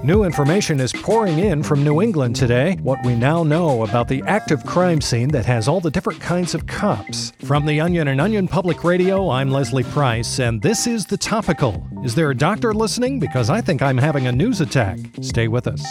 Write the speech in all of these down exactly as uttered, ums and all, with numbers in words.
New information is pouring in from New England today. What we now know about the active crime scene that has all the different kinds of cops. From The Onion and Onion Public Radio, I'm Leslie Price, and this is The Topical. Is there a doctor listening? Because I think I'm having a news attack. Stay with us.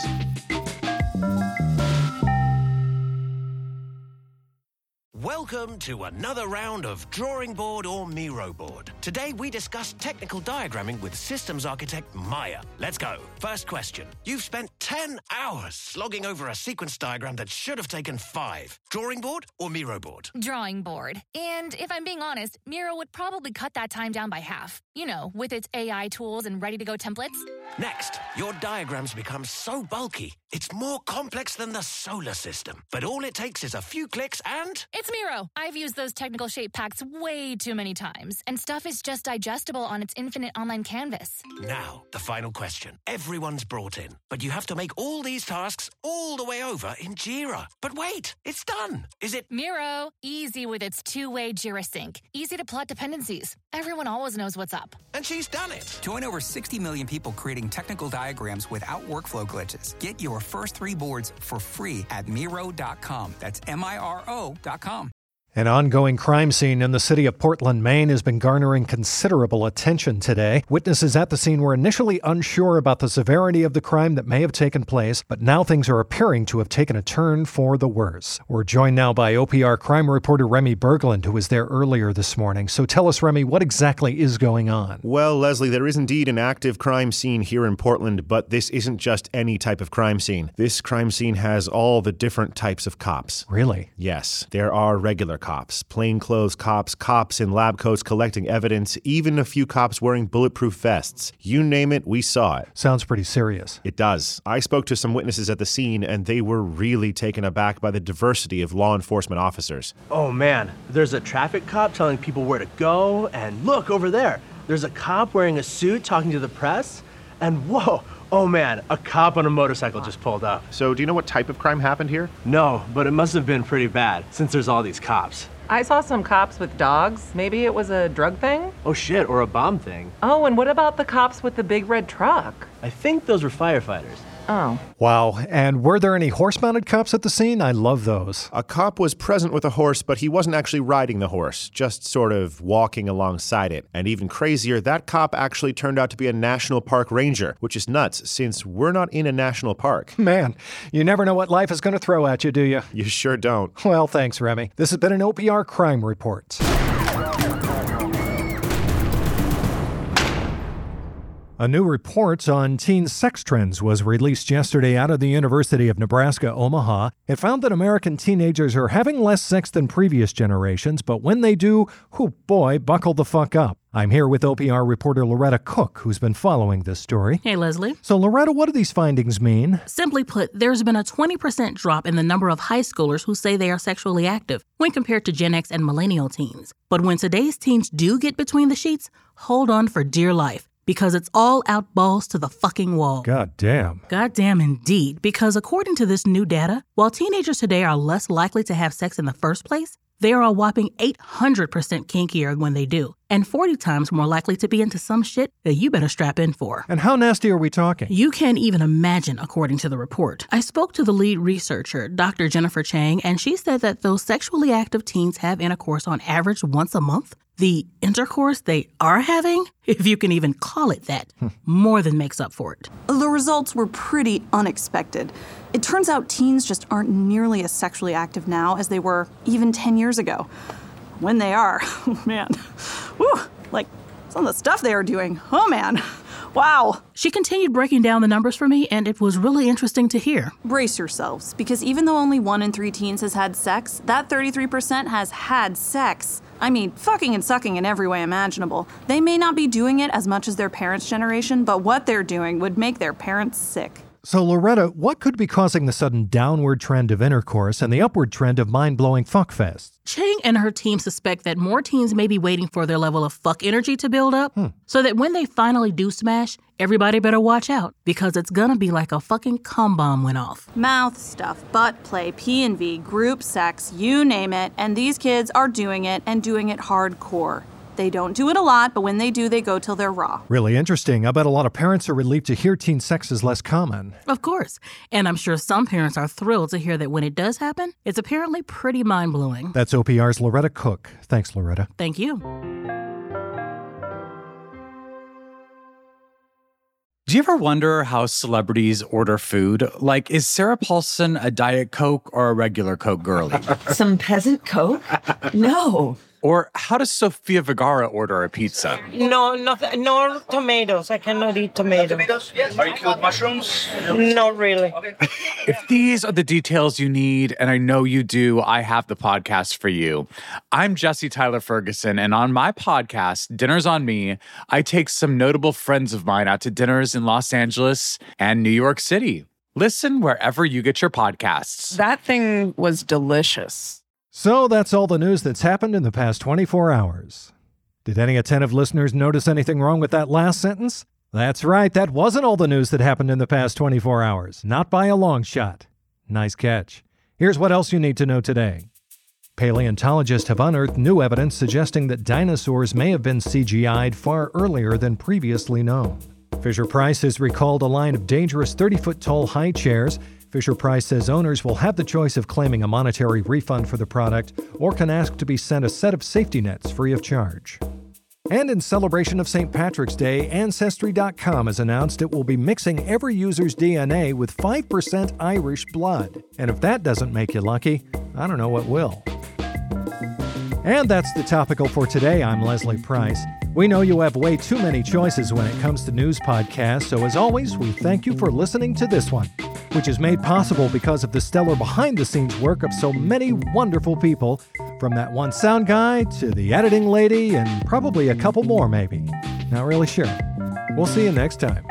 Welcome to another round of Drawing Board or Miro Board. Today we discuss technical diagramming with systems architect Maya. Let's go. First question. You've spent ten hours slogging over a sequence diagram that should have taken five. Drawing board or Miro board? Drawing board. And if I'm being honest, Miro would probably cut that time down by half. You know, with its A I tools and ready-to-go templates. Next, your diagrams become so bulky, it's more complex than the solar system. But all it takes is a few clicks and... It's Miro. I've used those technical shape packs way too many times, and stuff is just digestible on its infinite online canvas. Now, the final question. Everyone's brought in, but you have to make all these tasks all the way over in Jira. But wait, it's done. Is it... Miro, easy with its two-way Jira sync. Easy to plot dependencies. Everyone always knows what's up. And she's done it. Join over sixty million people creating technical diagrams without workflow glitches. Get your first three boards for free at Miro dot com. That's M I R O dot com. An ongoing crime scene in the city of Portland, Maine has been garnering considerable attention today. Witnesses at the scene were initially unsure about the severity of the crime that may have taken place, but now things are appearing to have taken a turn for the worse. We're joined now by O P R crime reporter Remy Berglund, who was there earlier this morning. So tell us, Remy, what exactly is going on? Well, Leslie, there is indeed an active crime scene here in Portland, but this isn't just any type of crime scene. This crime scene has all the different types of cops. Really? Yes, there are regular cops, plainclothes cops, cops in lab coats collecting evidence, even a few cops wearing bulletproof vests. You name it, we saw it. Sounds pretty serious. It does. I spoke to some witnesses at the scene, and they were really taken aback by the diversity of law enforcement officers. Oh man, there's a traffic cop telling people where to go, and look over there. There's a cop wearing a suit talking to the press, and whoa, oh man, a cop on a motorcycle just pulled up. So do you know what type of crime happened here? No, but it must have been pretty bad since there's all these cops. I saw some cops with dogs. Maybe it was a drug thing? Oh shit, or a bomb thing. Oh, and what about the cops with the big red truck? I think those were firefighters. Oh. Wow. And were there any horse-mounted cops at the scene? I love those. A cop was present with a horse, but he wasn't actually riding the horse, just sort of walking alongside it. And even crazier, that cop actually turned out to be a national park ranger, which is nuts since we're not in a national park. Man, you never know what life is going to throw at you, do you? You sure don't. Well, thanks, Remy. This has been an O P R Crime Report. A new report on teen sex trends was released yesterday out of the University of Nebraska, Omaha. It found that American teenagers are having less sex than previous generations, but when they do, whoo boy, buckle the fuck up. I'm here with O P R reporter Loretta Cook, who's been following this story. Hey, Leslie. So, Loretta, what do these findings mean? Simply put, there's been a twenty percent drop in the number of high schoolers who say they are sexually active when compared to Gen X and millennial teens. But when today's teens do get between the sheets, hold on for dear life. Because it's all out balls to the fucking wall. God damn. God damn indeed. Because according to this new data, while teenagers today are less likely to have sex in the first place, they are a whopping eight hundred percent kinkier when they do, and forty times more likely to be into some shit that you better strap in for. And how nasty are we talking? You can't even imagine, according to the report. I spoke to the lead researcher, Doctor Jennifer Chang, and she said that those sexually active teens have intercourse on average once a month. The intercourse they are having, if you can even call it that, more than makes up for it. The results were pretty unexpected. It turns out teens just aren't nearly as sexually active now as they were even ten years ago. When they are, oh man, whew, like some of the stuff they are doing, oh man, wow. She continued breaking down the numbers for me, and it was really interesting to hear. Brace yourselves, because even though only one in three teens has had sex, that thirty-three percent has had sex. I mean, fucking and sucking in every way imaginable. They may not be doing it as much as their parents' generation, but what they're doing would make their parents sick. So, Loretta, what could be causing the sudden downward trend of intercourse and the upward trend of mind-blowing fuckfests? Chang and her team suspect that more teens may be waiting for their level of fuck energy to build up, hmm. so that when they finally do smash, everybody better watch out, because it's gonna be like a fucking cum bomb went off. Mouth stuff, butt play, P and V, group sex, you name it, and these kids are doing it and doing it hardcore. They don't do it a lot, but when they do, they go till they're raw. Really interesting. I bet a lot of parents are relieved to hear teen sex is less common. Of course. And I'm sure some parents are thrilled to hear that when it does happen, it's apparently pretty mind-blowing. That's O P R's Loretta Cook. Thanks, Loretta. Thank you. Do you ever wonder how celebrities order food? Like, is Sarah Paulson a Diet Coke or a regular Coke girlie? Some peasant Coke? No. Or how does Sofia Vergara order a pizza? No, no, no tomatoes. I cannot eat tomatoes. Tomatoes? Yes. Are you cool with mushrooms? Not really. Okay. If these are the details you need, and I know you do, I have the podcast for you. I'm Jesse Tyler Ferguson, and on my podcast, Dinners on Me, I take some notable friends of mine out to dinners in Los Angeles and New York City. Listen wherever you get your podcasts. That thing was delicious. So that's all the news that's happened in the past twenty-four hours. Did any attentive listeners notice anything wrong with that last sentence? That's right, that wasn't all the news that happened in the past twenty-four hours. Not by a long shot. Nice catch. Here's what else you need to know today. Paleontologists have unearthed new evidence suggesting that dinosaurs may have been C G I'd far earlier than previously known. Fisher-Price has recalled a line of dangerous thirty-foot-tall high chairs. Fisher-Price says owners will have the choice of claiming a monetary refund for the product or can ask to be sent a set of safety nets free of charge. And in celebration of Saint Patrick's Day, Ancestry dot com has announced it will be mixing every user's D N A with five percent Irish blood. And if that doesn't make you lucky, I don't know what will. And that's the Topical for today. I'm Leslie Price. We know you have way too many choices when it comes to news podcasts, so as always, we thank you for listening to this one, which is made possible because of the stellar behind-the-scenes work of so many wonderful people, from that one sound guy to the editing lady and probably a couple more maybe. Not really sure. We'll see you next time.